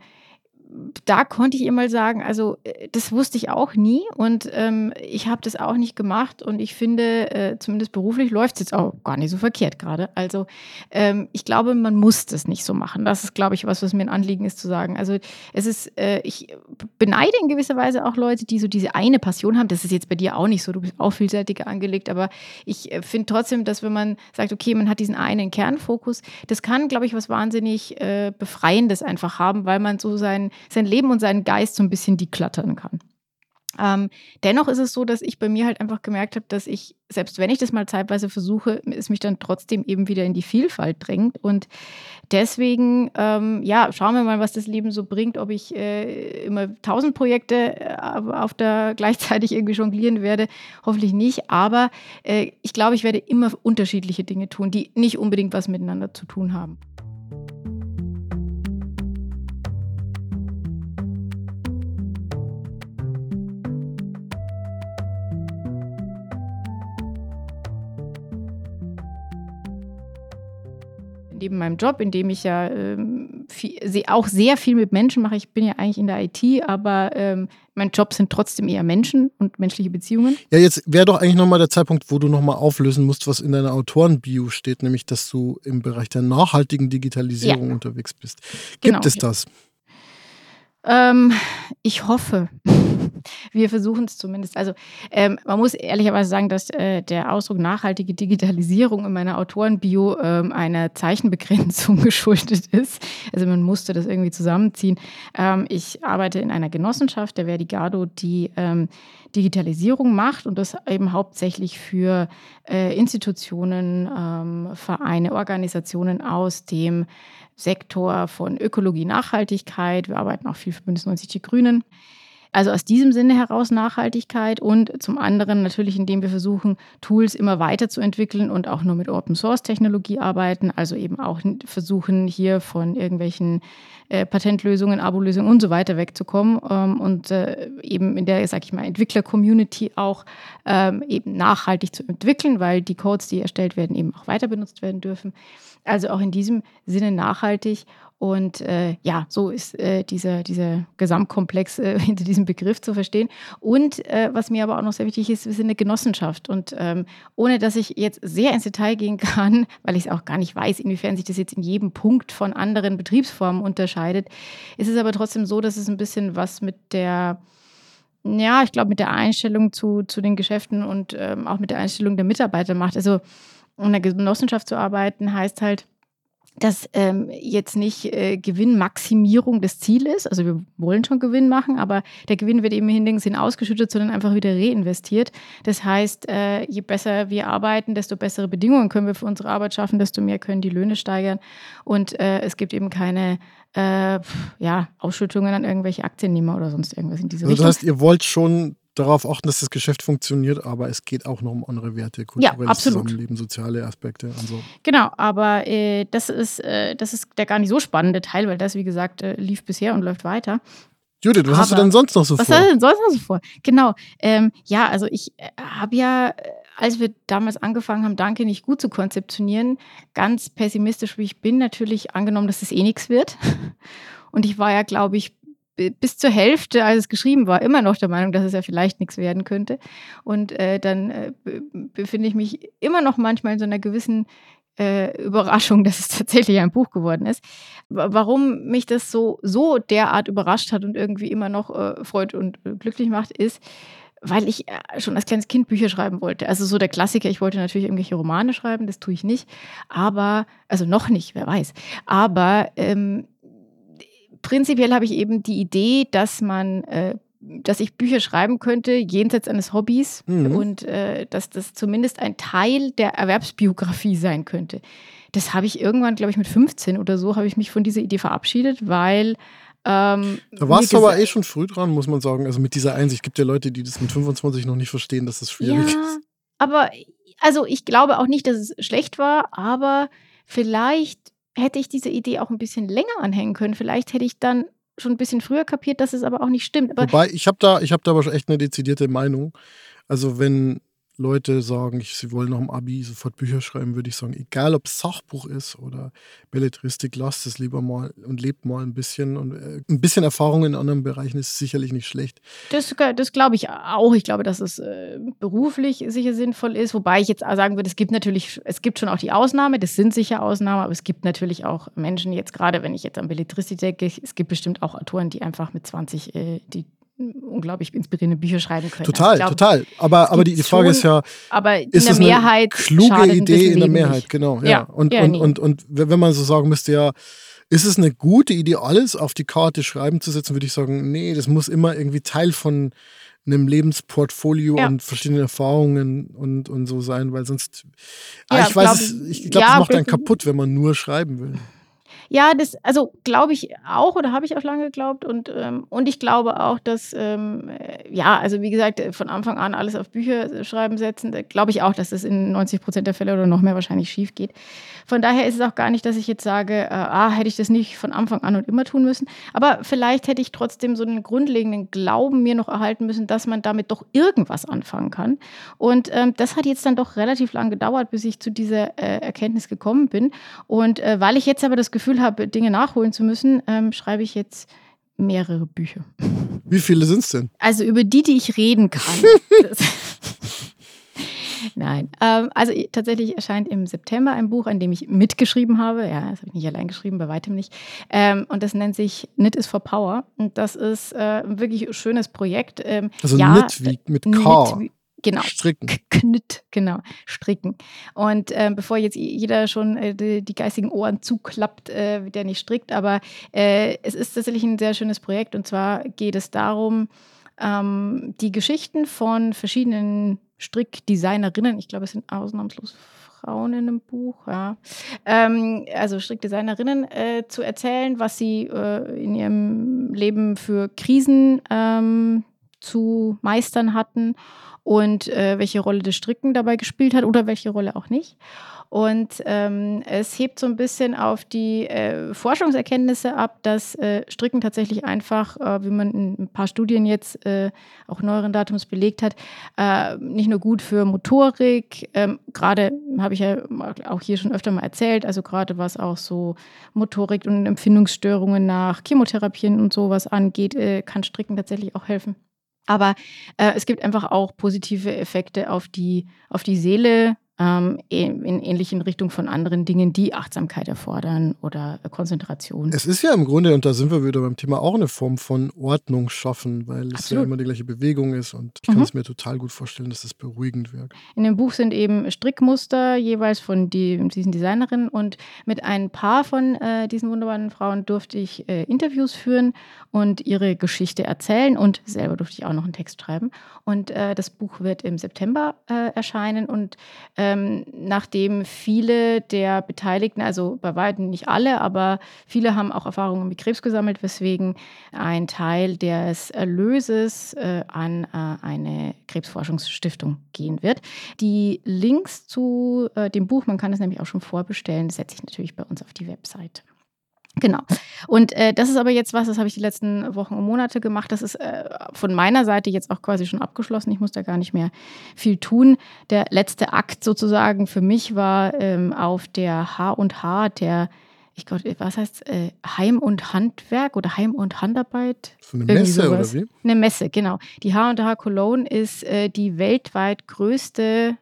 da konnte ich ihr mal sagen, also das wusste ich auch nie und ähm, ich habe das auch nicht gemacht und ich finde, äh, zumindest beruflich läuft es jetzt auch gar nicht so verkehrt gerade. Also ähm, ich glaube, man muss das nicht so machen. Das ist, glaube ich, was, was mir ein Anliegen ist zu sagen. Also es ist, äh, ich beneide in gewisser Weise auch Leute, die so diese eine Passion haben. Das ist jetzt bei dir auch nicht so, du bist auch vielseitiger angelegt, aber ich äh, finde trotzdem, dass wenn man sagt, okay, man hat diesen einen Kernfokus, das kann, glaube ich, was wahnsinnig äh, Befreiendes einfach haben, weil man so sein sein Leben und seinen Geist so ein bisschen deklattern kann. Ähm, dennoch ist es so, dass ich bei mir halt einfach gemerkt habe, dass ich, selbst wenn ich das mal zeitweise versuche, es mich dann trotzdem eben wieder in die Vielfalt drängt. Und deswegen, ähm, ja, schauen wir mal, was das Leben so bringt, ob ich äh, immer tausend Projekte äh, auf der gleichzeitig irgendwie jonglieren werde. Hoffentlich nicht. Aber äh, ich glaube, ich werde immer unterschiedliche Dinge tun, die nicht unbedingt was miteinander zu tun haben. Neben meinem Job, in dem ich ja ähm, viel, auch sehr viel mit Menschen mache, ich bin ja eigentlich in der I T, aber ähm, mein Job sind trotzdem eher Menschen und menschliche Beziehungen. Ja, jetzt wäre doch eigentlich nochmal der Zeitpunkt, wo du nochmal auflösen musst, was in deiner Autorenbio steht, nämlich, dass du im Bereich der nachhaltigen Digitalisierung ja. unterwegs bist. Gibt genau. es das? Ähm, ich hoffe. Wir versuchen es zumindest. Also ähm, man muss ehrlicherweise sagen, dass äh, der Ausdruck nachhaltige Digitalisierung in meiner Autorenbio ähm, einer Zeichenbegrenzung geschuldet ist. Also man musste das irgendwie zusammenziehen. Ähm, ich arbeite in einer Genossenschaft, der Verdigado, die ähm, Digitalisierung macht und das eben hauptsächlich für äh, Institutionen, ähm, Vereine, Organisationen aus dem Sektor von Ökologie, Nachhaltigkeit. Wir arbeiten auch viel für Bündnis neunzig Die Grünen. Also aus diesem Sinne heraus Nachhaltigkeit und zum anderen natürlich, indem wir versuchen, Tools immer weiterzuentwickeln und auch nur mit Open-Source-Technologie arbeiten, also eben auch versuchen, hier von irgendwelchen äh, Patentlösungen, Abo-Lösungen und so weiter wegzukommen ähm, und äh, eben in der, sag ich mal, Entwickler-Community auch ähm, eben nachhaltig zu entwickeln, weil die Codes, die erstellt werden, eben auch weiter benutzt werden dürfen. Also auch in diesem Sinne nachhaltig. Und äh, ja, so ist äh, dieser, dieser Gesamtkomplex äh, hinter diesem Begriff zu verstehen. Und äh, was mir aber auch noch sehr wichtig ist, wir sind eine Genossenschaft. Und ähm, ohne dass ich jetzt sehr ins Detail gehen kann, weil ich es auch gar nicht weiß, inwiefern sich das jetzt in jedem Punkt von anderen Betriebsformen unterscheidet, ist es aber trotzdem so, dass es ein bisschen was mit der, ja, ich glaube, mit der Einstellung zu, zu den Geschäften und ähm, auch mit der Einstellung der Mitarbeiter macht. Also in einer Genossenschaft zu arbeiten, heißt halt, dass ähm, jetzt nicht äh, Gewinnmaximierung das Ziel ist. Also wir wollen schon Gewinn machen, aber der Gewinn wird eben in dem Sinn ausgeschüttet, sondern einfach wieder reinvestiert. Das heißt, äh, je besser wir arbeiten, desto bessere Bedingungen können wir für unsere Arbeit schaffen, desto mehr können die Löhne steigern. Und äh, es gibt eben keine äh, ja, Ausschüttungen an irgendwelche Aktiennehmer oder sonst irgendwas in diese also Richtung. Das heißt, ihr wollt schon darauf achten, dass das Geschäft funktioniert, aber es geht auch noch um andere Werte, kulturelles ja, Zusammenleben, soziale Aspekte und so. Genau, aber äh, das ist, äh, das ist der gar nicht so spannende Teil, weil das, wie gesagt, äh, lief bisher und läuft weiter. Judith, was aber, hast du denn sonst noch so was vor? Was hast du denn sonst noch so vor? Genau, ähm, ja, also ich äh, habe ja, als wir damals angefangen haben, Danke nicht gut zu konzeptionieren, ganz pessimistisch wie ich bin, natürlich angenommen, dass es eh nichts wird. Und ich war ja, glaube ich, bis zur Hälfte, als es geschrieben war, immer noch der Meinung, dass es ja vielleicht nichts werden könnte. Und äh, dann äh, befinde ich mich immer noch manchmal in so einer gewissen äh, Überraschung, dass es tatsächlich ein Buch geworden ist. Warum mich das so, so derart überrascht hat und irgendwie immer noch äh, freut und äh, glücklich macht, ist, weil ich äh, schon als kleines Kind Bücher schreiben wollte. Also so der Klassiker, ich wollte natürlich irgendwelche Romane schreiben, das tue ich nicht. Aber, also noch nicht, wer weiß. Aber ähm, prinzipiell habe ich eben die Idee, dass man, äh, dass ich Bücher schreiben könnte, jenseits eines Hobbys mhm. und äh, dass das zumindest ein Teil der Erwerbsbiografie sein könnte. Das habe ich irgendwann, glaube ich, mit fünfzehn oder so, habe ich mich von dieser Idee verabschiedet, weil ähm, da warst du aber eh schon früh dran, muss man sagen. Also mit dieser Einsicht. Es gibt ja Leute, die das mit fünfundzwanzig noch nicht verstehen, dass das schwierig ja, ist. Aber also ich glaube auch nicht, dass es schlecht war, aber vielleicht hätte ich diese Idee auch ein bisschen länger anhängen können. Vielleicht hätte ich dann schon ein bisschen früher kapiert, dass es aber auch nicht stimmt. Aber Wobei, ich habe da, ich hab da aber schon echt eine dezidierte Meinung. Also wenn Leute sagen, ich, sie wollen nach dem Abi sofort Bücher schreiben, würde ich sagen, egal ob es Sachbuch ist oder Belletristik, lasst es lieber mal und lebt mal ein bisschen. Und äh, ein bisschen Erfahrung in anderen Bereichen ist sicherlich nicht schlecht. Das, das glaube ich auch. Ich glaube, dass es äh, beruflich sicher sinnvoll ist. Wobei ich jetzt sagen würde, es gibt natürlich, es gibt schon auch die Ausnahme, das sind sicher Ausnahmen, aber es gibt natürlich auch Menschen, jetzt gerade wenn ich jetzt an Belletristik denke, es gibt bestimmt auch Autoren, die einfach mit zwanzig äh, die unglaublich inspirierende Bücher schreiben können. Total, also glaub, total. Aber, aber die, die Frage schon, ist ja, aber in ist der es Mehrheit eine kluge Idee in der Mehrheit? Nicht. Genau, ja. ja und, ja, und, nee. und, und wenn man so sagen müsste, ja, ist es eine gute Idee, alles auf die Karte schreiben zu setzen, würde ich sagen, nee, das muss immer irgendwie Teil von einem Lebensportfolio Ja. und verschiedenen Erfahrungen und, und so sein, weil sonst, ah, Ja, ich weiß glaub es, ich. ich glaube, Ja, das macht einen bitte. kaputt, wenn man nur schreiben will. Ja, das also, glaube ich auch oder habe ich auch lange geglaubt und, ähm und ich glaube auch, dass, ähm, äh, ja, also, wie gesagt, äh, von Anfang an alles auf Bücher äh, schreiben setzen, da glaube ich auch, dass das in neunzig Prozent der Fälle oder noch mehr wahrscheinlich schief geht. Von daher ist es auch gar nicht, dass ich jetzt sage, äh: „Ah, hätte ich das nicht von Anfang an und immer tun müssen." Aber vielleicht hätte ich trotzdem so 'nen grundlegenden Glauben mir noch erhalten müssen, dass man damit doch irgendwas anfangen kann. Und, ähm, das hat jetzt dann doch relativ lang gedauert, bis ich zu dieser, äh, Erkenntnis gekommen bin. Und, äh, weil ich jetzt aber das Gefühl habe, Dinge nachholen zu müssen, ähm, schreibe ich jetzt mehrere Bücher. Wie viele sind's denn? Also, über die, die ich reden kann. Das Nein, ähm, also, i tatsächlich erscheint im September ein Buch, an dem ich mitgeschrieben habe. Ja, das habe ich nicht allein geschrieben, bei weitem nicht. Ähm, und das nennt sich „Knit is for Power." Und das ist, äh, 'n wirklich schönes Projekt. Ähm, Also ja, knit wie mit knit K. wie genau, Stricken. K knit, genau, stricken. Und, ähm, bevor jetzt i jeder schon, äh, die die geistigen Ohren zuklappt, äh, der nicht strickt, aber, äh, es ist tatsächlich 'n sehr schönes Projekt. Und zwar geht es darum, ähm, die Geschichten von verschiedenen Strickdesignerinnen, ich glaube, es sind ausnahmslos Frauen in dem Buch, ja, ähm, also Strickdesignerinnen, äh, zu erzählen, was sie, äh, in ihrem Leben für Krisen, ähm, zu meistern hatten und, äh, welche Rolle das Stricken dabei gespielt hat oder welche Rolle auch nicht. Und, ähm, es hebt so 'n bisschen auf die, äh, Forschungserkenntnisse ab, dass, äh, Stricken tatsächlich einfach, äh, wie man in 'n paar Studien jetzt, äh, auch neueren Datums belegt hat, äh, nicht nur gut für Motorik, ähm, grade habe ich ja auch hier schon öfter mal erzählt, also grade was auch so Motorik und Empfindungsstörungen nach Chemotherapien und so was angeht, äh, kann Stricken tatsächlich auch helfen. Aber, äh, es gibt einfach auch positive Effekte auf die auf die Seele, ähm, in in ähnlichen Richtung von anderen Dingen, die Achtsamkeit erfordern oder Konzentration. Es ist ja im Grunde, und da sind wir wieder beim Thema, auch 'ne Form von Ordnung schaffen, weil es ja Absolut. immer die gleiche Bewegung ist und ich kann Mhm. es mir total gut vorstellen, dass das beruhigend wirkt. In dem Buch sind eben Strickmuster jeweils von die diesen Designerinnen und mit ein paar von, äh, diesen wunderbaren Frauen durfte ich, äh, Interviews führen und ihre Geschichte erzählen und selber durfte ich auch noch 'n Text schreiben. Und, äh, das Buch wird im September, äh, erscheinen und, ähm, nachdem viele der Beteiligten, also bei weitem nicht alle, aber viele haben auch Erfahrungen mit Krebs gesammelt, weswegen ein Teil des Erlöses, äh, an, äh, eine Krebsforschungsstiftung gehen wird. Die Links zu, äh, dem Buch, man kann es nämlich auch schon vorbestellen, setze ich natürlich bei uns auf die Webseite. Genau. Und, äh, das ist aber jetzt was, das habe ich die letzten Wochen und Monate gemacht. Das ist, äh, von meiner Seite jetzt auch quasi schon abgeschlossen. Ich muss da gar nicht mehr viel tun. Der letzte Akt sozusagen für mich war, ähm, auf der H und H, der ich Gott, was heißt's? Äh, Heim und Handwerk oder Heim und Handarbeit? So 'ne Irgendwie Messe so oder was. wie? 'Ne Messe, genau. Die H und H Cologne ist, äh, die weltweit größte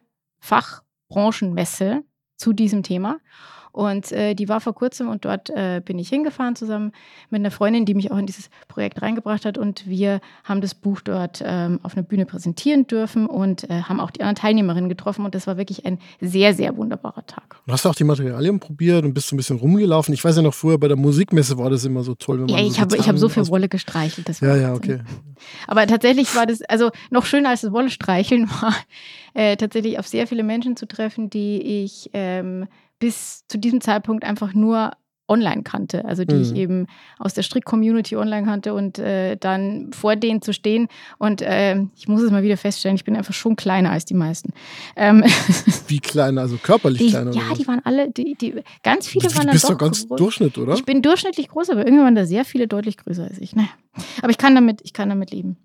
Fachbranchenmesse zu diesem Thema. Und, äh, die war vor Kurzem und dort, äh, bin ich hingefahren zusammen mit 'ner Freundin, die mich auch in dieses Projekt reingebracht hat. Und wir haben das Buch dort, ähm, auf 'ner Bühne präsentieren dürfen und, äh, haben auch die anderen Teilnehmerinnen getroffen. Und das war wirklich ein sehr, sehr wunderbarer Tag. Und hast du auch die Materialien probiert und bist so 'n bisschen rumgelaufen? Ich weiß ja noch, früher bei der Musikmesse war das immer so toll, wenn Ja, man so ich habe ich habe Gitarren so viel aus Wolle gestreichelt, das war Ja, ja, Wahnsinn. okay. Aber tatsächlich war das also, noch schöner als das Wolle-Streicheln war, äh, tatsächlich auf sehr viele Menschen zu treffen, die ich, ähm, bis zu diesem Zeitpunkt einfach nur online kannte. Also, die ich Mhm. eben aus der Strick-Community online kannte und, äh, dann vor denen zu stehen und, ähm, ich muss es mal wieder feststellen, ich bin einfach schon kleiner als die meisten. Ähm, Wie klein, also körperlich die kleiner ja, oder was? die waren alle die die ganz Du viele waren du dann bist doch doch ganz groß. Durchschnitt, oder? Ich bin durchschnittlich groß, aber irgendwie waren da sehr viele deutlich größer als ich. Na ja, aber ich kann damit ich kann damit leben.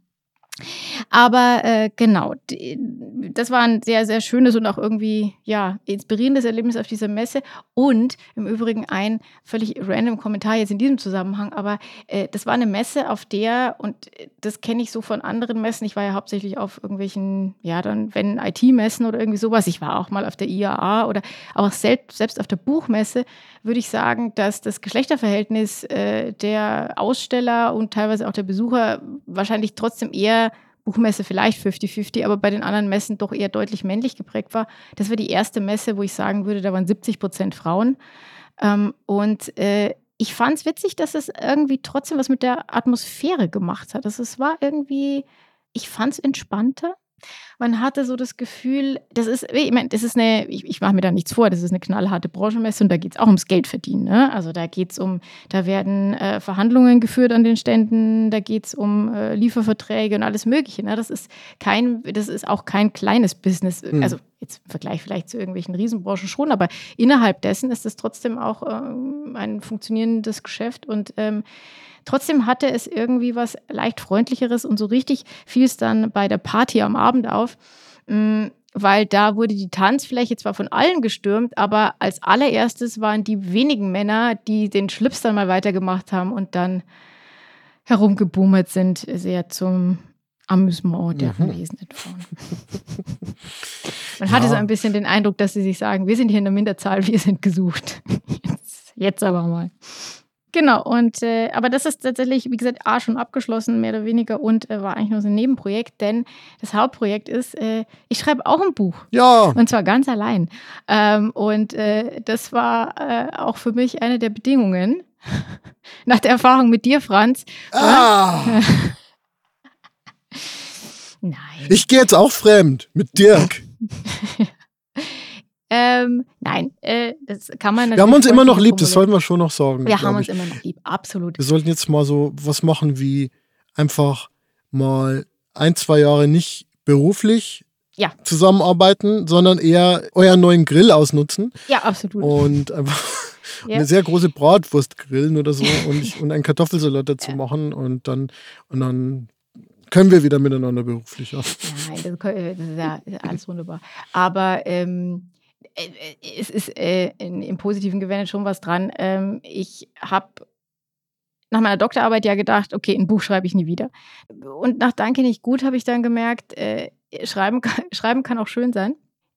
Aber, äh, genau, d das war 'n sehr, sehr schönes und auch irgendwie, ja, inspirierendes Erlebnis auf dieser Messe. Und im Übrigen ein völlig random Kommentar jetzt in diesem Zusammenhang, aber, äh, das war 'ne Messe, auf der und das kenne ich so von anderen Messen, ich war ja hauptsächlich auf irgendwelchen, ja, dann wenn I T-Messen oder irgendwie so was. Ich war auch mal auf der I A A oder auch selbst selbst auf der Buchmesse würde ich sagen, dass das Geschlechterverhältnis, äh, der Aussteller und teilweise auch der Besucher wahrscheinlich trotzdem eher Buchmesse vielleicht fifty fifty, aber bei den anderen Messen doch eher deutlich männlich geprägt war. Das war die erste Messe, wo ich sagen würde, da waren siebzig Prozent Frauen. Ähm, und, äh, ich fand's witzig, dass es irgendwie trotzdem was mit der Atmosphäre gemacht hat. Also, es war irgendwie ich fand es entspannter. Man hatte so das Gefühl, das ist, ich meine, das ist eine, ich, ich mache mir da nichts vor, das ist eine knallharte Branchenmesse und da geht es auch ums Geldverdienen. Ne? Also da geht es um, da werden äh, Verhandlungen geführt an den Ständen, da geht es um äh, Lieferverträge und alles Mögliche. Ne? Das ist kein, das ist auch kein kleines Business. Mhm. Also jetzt im Vergleich vielleicht zu irgendwelchen Riesenbranchen schon, aber innerhalb dessen ist es trotzdem auch ähm, ein funktionierendes Geschäft und ähm, trotzdem hatte es irgendwie was leicht Freundlicheres und so richtig fiel es dann bei der Party am Abend auf, mh, weil da wurde die Tanzfläche zwar von allen gestürmt, aber als allererstes waren die wenigen Männer, die den Schlips dann mal weitergemacht haben und dann herumgebummert sind, sehr zum Amüsement der Mhm. anwesenden Frauen. Man ja. hatte so ein bisschen den Eindruck, dass sie sich sagen, wir sind hier in der Minderzahl, wir sind gesucht. Jetzt, jetzt aber mal. Genau, und äh, aber das ist tatsächlich, wie gesagt, A, schon abgeschlossen, mehr oder weniger, und äh, war eigentlich nur so ein Nebenprojekt, denn das Hauptprojekt ist, äh, ich schreibe auch ein Buch. Ja. Und zwar ganz allein. Ähm, und äh, das war äh, auch für mich eine der Bedingungen, nach der Erfahrung mit dir, Franz. Ah. Nein. Ich gehe jetzt auch fremd mit Dirk. Ähm, nein, äh, das kann man natürlich. Wir haben uns immer noch lieb, das sollten wir schon noch sagen. Wir haben uns ich. immer noch lieb, absolut. Wir sollten jetzt mal so was machen wie einfach mal ein, zwei Jahre nicht beruflich ja. zusammenarbeiten, sondern eher euren neuen Grill ausnutzen. Ja, absolut. Und einfach ja. eine sehr große Bratwurst grillen oder so und, ich, und einen Kartoffelsalat dazu ja. machen und dann, und dann können wir wieder miteinander beruflich. Ja. Nein, das, das ist ja alles wunderbar. Aber ähm, es ist äh, in, im Positiven gewendet schon was dran. Ähm, ich habe nach meiner Doktorarbeit ja gedacht, okay, ein Buch schreibe ich nie wieder. Und nach Danke nicht gut habe ich dann gemerkt, äh, schreiben, kann, schreiben kann auch schön sein.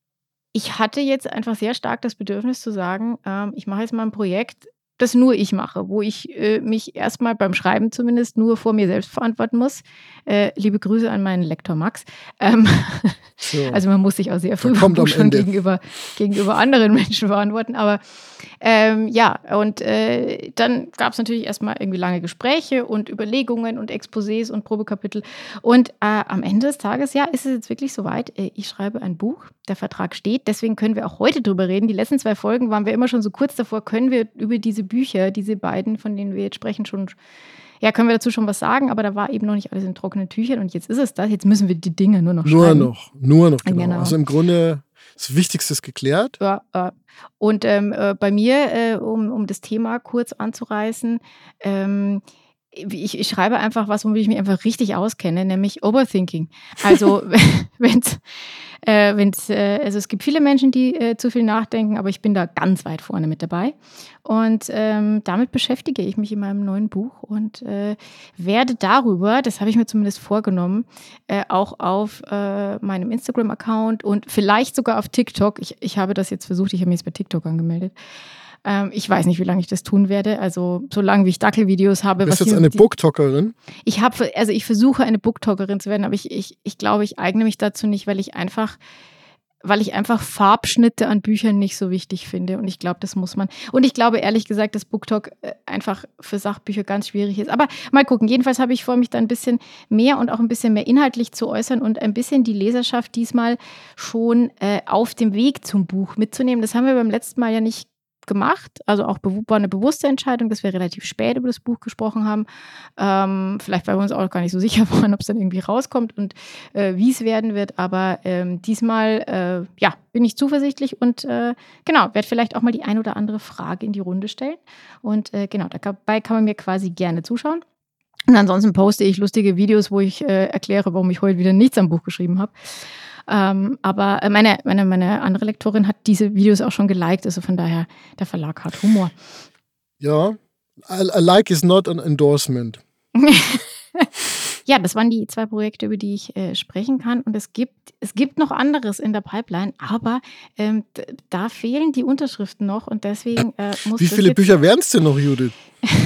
Ich hatte jetzt einfach sehr stark das Bedürfnis zu sagen, ähm, ich mache jetzt mal ein Projekt, das nur ich mache, wo ich äh, mich erstmal beim Schreiben zumindest nur vor mir selbst verantworten muss. Äh, liebe Grüße an meinen Lektor Max. Ähm, so. Also man muss sich auch sehr früh schon gegenüber, gegenüber anderen Menschen verantworten. Aber ähm, ja, und äh, dann gab es natürlich erstmal irgendwie lange Gespräche und Überlegungen und Exposés und Probekapitel. Und äh, am Ende des Tages, ja, ist es jetzt wirklich soweit. Äh, ich schreibe ein Buch, der Vertrag steht. Deswegen können wir auch heute drüber reden. Die letzten zwei Folgen waren wir immer schon so kurz davor, können wir über diese Bücher, diese beiden, von denen wir jetzt sprechen, schon, ja, können wir dazu schon was sagen, aber da war eben noch nicht alles in trockenen Tüchern und jetzt ist es das, jetzt müssen wir die Dinge nur noch nur schreiben. Nur noch, nur noch, genau. genau. Also im Grunde das Wichtigste ist geklärt. Ja, äh, und ähm, äh, bei mir, äh, um, um das Thema kurz anzureißen, ähm, ich, ich schreibe einfach was, womit ich mich einfach richtig auskenne, nämlich Overthinking. Also wenn es äh, wenn's, äh, also es gibt viele Menschen, die äh, zu viel nachdenken, aber ich bin da ganz weit vorne mit dabei. Und ähm, damit beschäftige ich mich in meinem neuen Buch und äh, werde darüber, das habe ich mir zumindest vorgenommen, äh, auch auf äh, meinem Instagram-Account und vielleicht sogar auf TikTok, ich, ich habe das jetzt versucht, ich habe mich jetzt bei TikTok angemeldet. Ähm, ich weiß nicht, wie lange ich das tun werde. Also solange wie ich Dackelvideos habe. Du bist was jetzt eine die, Booktalkerin? Ich habe, also ich versuche eine Booktalkerin zu werden, aber ich, ich, ich glaube, ich eigne mich dazu nicht, weil ich einfach, weil ich einfach Farbschnitte an Büchern nicht so wichtig finde. Und ich glaube, das muss man. Und ich glaube ehrlich gesagt, dass BookTok einfach für Sachbücher ganz schwierig ist. Aber mal gucken. Jedenfalls habe ich vor, mich da ein bisschen mehr und auch ein bisschen mehr inhaltlich zu äußern und ein bisschen die Leserschaft diesmal schon äh, auf dem Weg zum Buch mitzunehmen. Das haben wir beim letzten Mal ja nicht gemacht, also auch war eine bewusste Entscheidung, dass wir relativ spät über das Buch gesprochen haben, ähm, vielleicht weil wir uns auch gar nicht so sicher waren, ob es dann irgendwie rauskommt und äh, wie es werden wird, aber ähm, diesmal äh, ja, bin ich zuversichtlich und äh, genau, werde vielleicht auch mal die ein oder andere Frage in die Runde stellen und äh, genau, dabei kann man mir quasi gerne zuschauen. Und ansonsten poste ich lustige Videos, wo ich äh, erkläre, warum ich heute wieder nichts am Buch geschrieben habe. Ähm, aber meine, meine, meine andere Lektorin hat diese Videos auch schon geliked, also von daher, der Verlag hat Humor. Ja, a, a like is not an endorsement. Ja, das waren die zwei Projekte, über die ich äh, sprechen kann. Und es gibt, es gibt noch anderes in der Pipeline, aber ähm, d- da fehlen die Unterschriften noch und deswegen äh, muss Wie das viele jetzt Bücher wären es denn noch, Judith?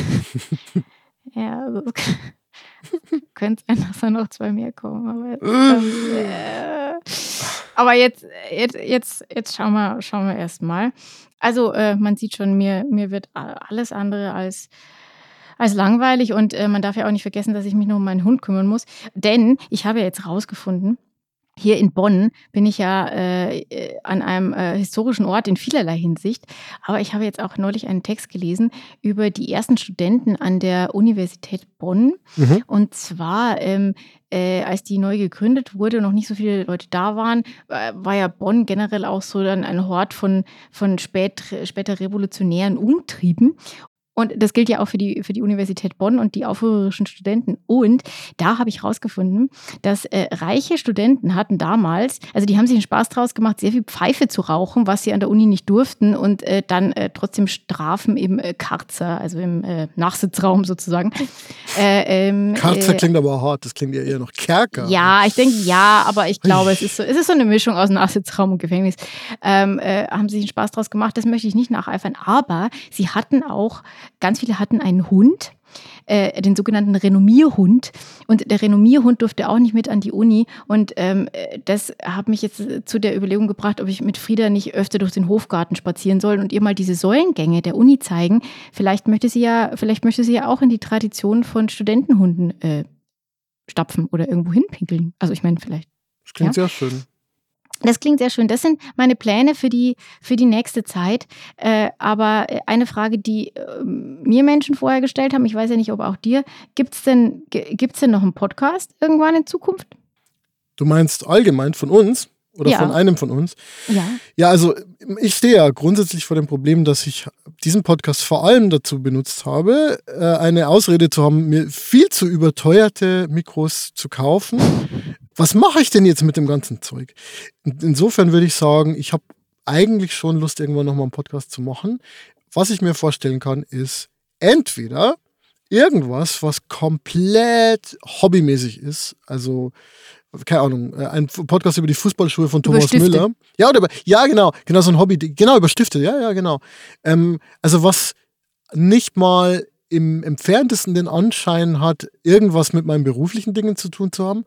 Ja, also könnte sein, dass da noch zwei mehr kommen. Aber jetzt, ähm, äh, aber jetzt, jetzt, jetzt, jetzt schauen wir, schauen wir erst mal. Also äh, man sieht schon, mir, mir wird alles andere als, als langweilig und äh, man darf ja auch nicht vergessen, dass ich mich noch um meinen Hund kümmern muss. Denn ich habe ja jetzt rausgefunden, hier in Bonn bin ich ja äh, an einem äh, historischen Ort in vielerlei Hinsicht. Aber ich habe jetzt auch neulich einen Text gelesen über die ersten Studenten an der Universität Bonn. Mhm. Und zwar, ähm, äh, als die neu gegründet wurde und noch nicht so viele Leute da waren, äh, war ja Bonn generell auch so dann ein Hort von, von spät, später revolutionären Umtrieben. Und das gilt ja auch für die, für die Universität Bonn und die aufrührerischen Studenten. Und da habe ich rausgefunden, dass äh, reiche Studenten hatten damals, also die haben sich einen Spaß draus gemacht, sehr viel Pfeife zu rauchen, was sie an der Uni nicht durften und äh, dann äh, trotzdem Strafen im äh, Karzer, also im äh, Nachsitzraum sozusagen. Äh, ähm, Karzer äh, klingt aber hart, das klingt ja eher noch Kerker. Ja, ich denke ja, aber ich glaube, es ist so, es ist so eine Mischung aus Nachsitzraum und Gefängnis. Ähm, äh, haben sie sich einen Spaß draus gemacht, das möchte ich nicht nacheifern. Aber sie hatten auch, ganz viele hatten einen Hund, äh, den sogenannten Renommierhund. Und der Renommierhund durfte auch nicht mit an die Uni. Und ähm, das hat mich jetzt zu der Überlegung gebracht, ob ich mit Frieda nicht öfter durch den Hofgarten spazieren soll und ihr mal diese Säulengänge der Uni zeigen. Vielleicht möchte sie ja, vielleicht möchte sie ja auch in die Tradition von Studentenhunden äh, stapfen oder irgendwo hinpinkeln. Also ich meine, vielleicht. Das klingt ja? sehr schön. Das klingt sehr schön. Das sind meine Pläne für die, für die nächste Zeit. Äh, aber eine Frage, die äh, mir Menschen vorher gestellt haben, ich weiß ja nicht, ob auch dir, gibt es denn, gibt's denn noch einen Podcast irgendwann in Zukunft? Du meinst allgemein von uns? Oder ja. von einem von uns? Ja. Ja, also ich stehe ja grundsätzlich vor dem Problem, dass ich diesen Podcast vor allem dazu benutzt habe, eine Ausrede zu haben, mir viel zu überteuerte Mikros zu kaufen. Was mache ich denn jetzt mit dem ganzen Zeug? Insofern würde ich sagen, ich habe eigentlich schon Lust, irgendwann nochmal einen Podcast zu machen. Was ich mir vorstellen kann, ist entweder irgendwas, was komplett hobbymäßig ist, also keine Ahnung, ein Podcast über die Fußballschuhe von Thomas Müller. Ja, oder über, ja, genau, genau, so ein Hobby, genau, über Stifte, ja, ja, genau. Ähm, also was nicht mal im entferntesten den Anschein hat, irgendwas mit meinen beruflichen Dingen zu tun zu haben.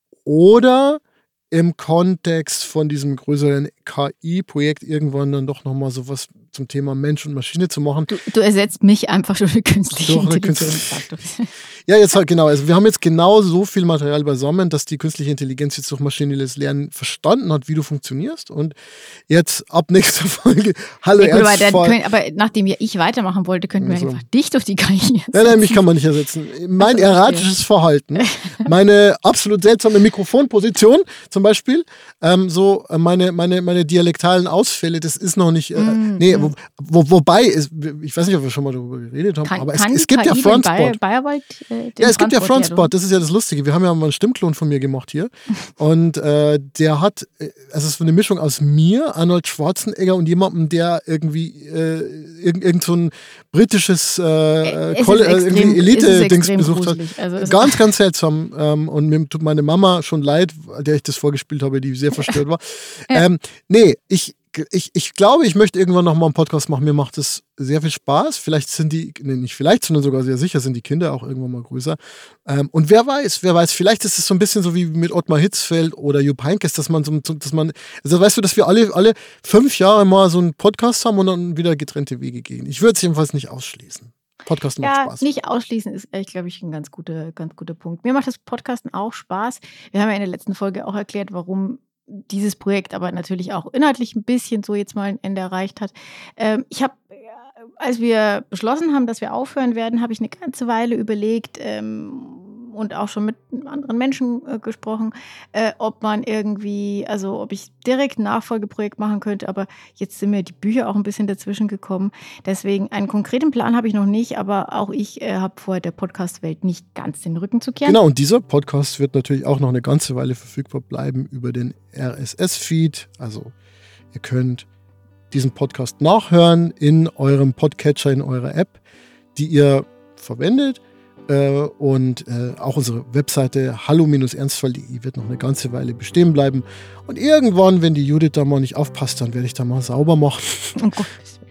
Oder im Kontext von diesem größeren K I-Projekt irgendwann dann doch nochmal sowas zum Thema Mensch und Maschine zu machen. Du, du ersetzt mich einfach durch eine künstliche Durch eine Intelligenz. Künstliche. Ja, jetzt halt genau. Also wir haben jetzt genau so viel Material beisammen, dass die künstliche Intelligenz jetzt durch maschinelles Lernen verstanden hat, wie du funktionierst. Und jetzt ab nächster Folge, hallo ja, gut, aber, dann Ernstfall. können, aber nachdem ja ich weitermachen wollte, könnten wir Also. einfach dich durch die K I ersetzen. Nein, nein, mich kann man nicht ersetzen. Mein Also, erratisches Verhalten, meine absolut seltsame Mikrofonposition zum Beispiel, ähm, so meine, meine, meine dialektalen Ausfälle, das ist noch nicht, äh, mm, nee, wo, wo, wobei, es, ich weiß nicht, ob wir schon mal darüber geredet haben, kann, aber es, kann es gibt K I ja Frontspot. Bayerwald, äh, ja, es gibt ja Frontspot, das ist ja das Lustige. Wir haben ja mal einen Stimmklon von mir gemacht hier und äh, der hat, also es ist eine Mischung aus mir, Arnold Schwarzenegger und jemandem, der irgendwie äh, irgend, irgend so ein britisches äh, Elite-Dings besucht hat. Also ganz, ganz seltsam ähm, und mir tut meine Mama schon leid, der ich das vorgespielt habe, die sehr verstört war. ähm, nee, ich Ich, ich glaube, ich möchte irgendwann noch mal einen Podcast machen. Mir macht es sehr viel Spaß. Vielleicht sind die, nee, nicht vielleicht, sondern sogar sehr sicher sind die Kinder auch irgendwann mal größer. Ähm, und wer weiß, wer weiß, vielleicht ist es so ein bisschen so wie mit Ottmar Hitzfeld oder Jupp Heynckes, dass man so, dass man, also weißt du, dass wir alle, alle fünf Jahre mal so einen Podcast haben und dann wieder getrennte Wege gehen. Ich würde es jedenfalls nicht ausschließen. Podcast macht ja, Spaß. Nicht ausschließen ist, ich glaube ich, ein ganz guter, ganz guter Punkt. Mir macht das Podcasten auch Spaß. Wir haben ja in der letzten Folge auch erklärt, warum dieses Projekt aber natürlich auch inhaltlich ein bisschen so jetzt mal ein Ende erreicht hat. Ähm, ich habe, als wir beschlossen haben, dass wir aufhören werden, habe ich eine ganze Weile überlegt ähm, und auch schon mit anderen Menschen äh, gesprochen, äh, ob man irgendwie, also ob ich direkt ein Nachfolgeprojekt machen könnte, aber jetzt sind mir die Bücher auch ein bisschen dazwischen gekommen. Deswegen einen konkreten Plan habe ich noch nicht, aber auch ich äh, habe vor, der Podcast-Welt nicht ganz den Rücken zu kehren. Genau, und dieser Podcast wird natürlich auch noch eine ganze Weile verfügbar bleiben über den R S S-Feed. Also ihr könnt diesen Podcast nachhören in eurem Podcatcher, in eurer App, die ihr verwendet. Äh, und äh, auch unsere Webseite hallo ernstfall punkt de wird noch eine ganze Weile bestehen bleiben. Und irgendwann, wenn die Judith da mal nicht aufpasst, dann werde ich da mal sauber machen. Oh Gott.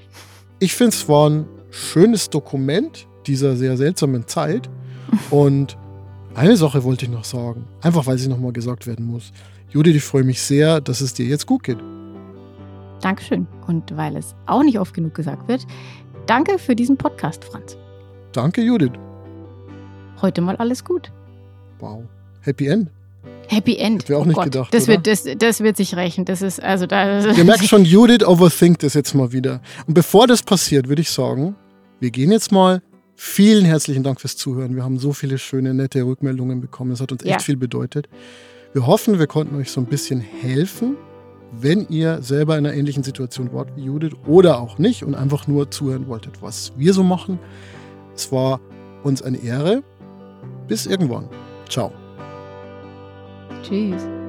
Ich finde, es war ein schönes Dokument dieser sehr seltsamen Zeit. Und eine Sache wollte ich noch sagen, einfach weil sie nochmal gesagt werden muss. Judith, ich freue mich sehr, dass es dir jetzt gut geht. Dankeschön. Und weil es auch nicht oft genug gesagt wird, danke für diesen Podcast, Franz. Danke, Judith. heute mal alles gut. Wow. Happy End. Happy End. Hätten wir auch oh nicht Gott, gedacht, das oder? wird, das, das wird sich rächen. Das ist, also da. Ihr merkt schon, Judith overthinkt das jetzt mal wieder. Und bevor das passiert, würde ich sagen, wir gehen jetzt mal. Vielen herzlichen Dank fürs Zuhören. Wir haben so viele schöne, nette Rückmeldungen bekommen. Das hat uns echt Ja. viel bedeutet. Wir hoffen, wir konnten euch so ein bisschen helfen, wenn ihr selber in einer ähnlichen Situation wart wie Judith oder auch nicht und einfach nur zuhören wolltet, was wir so machen. Es war uns eine Ehre. Bis irgendwann. Ciao. Tschüss.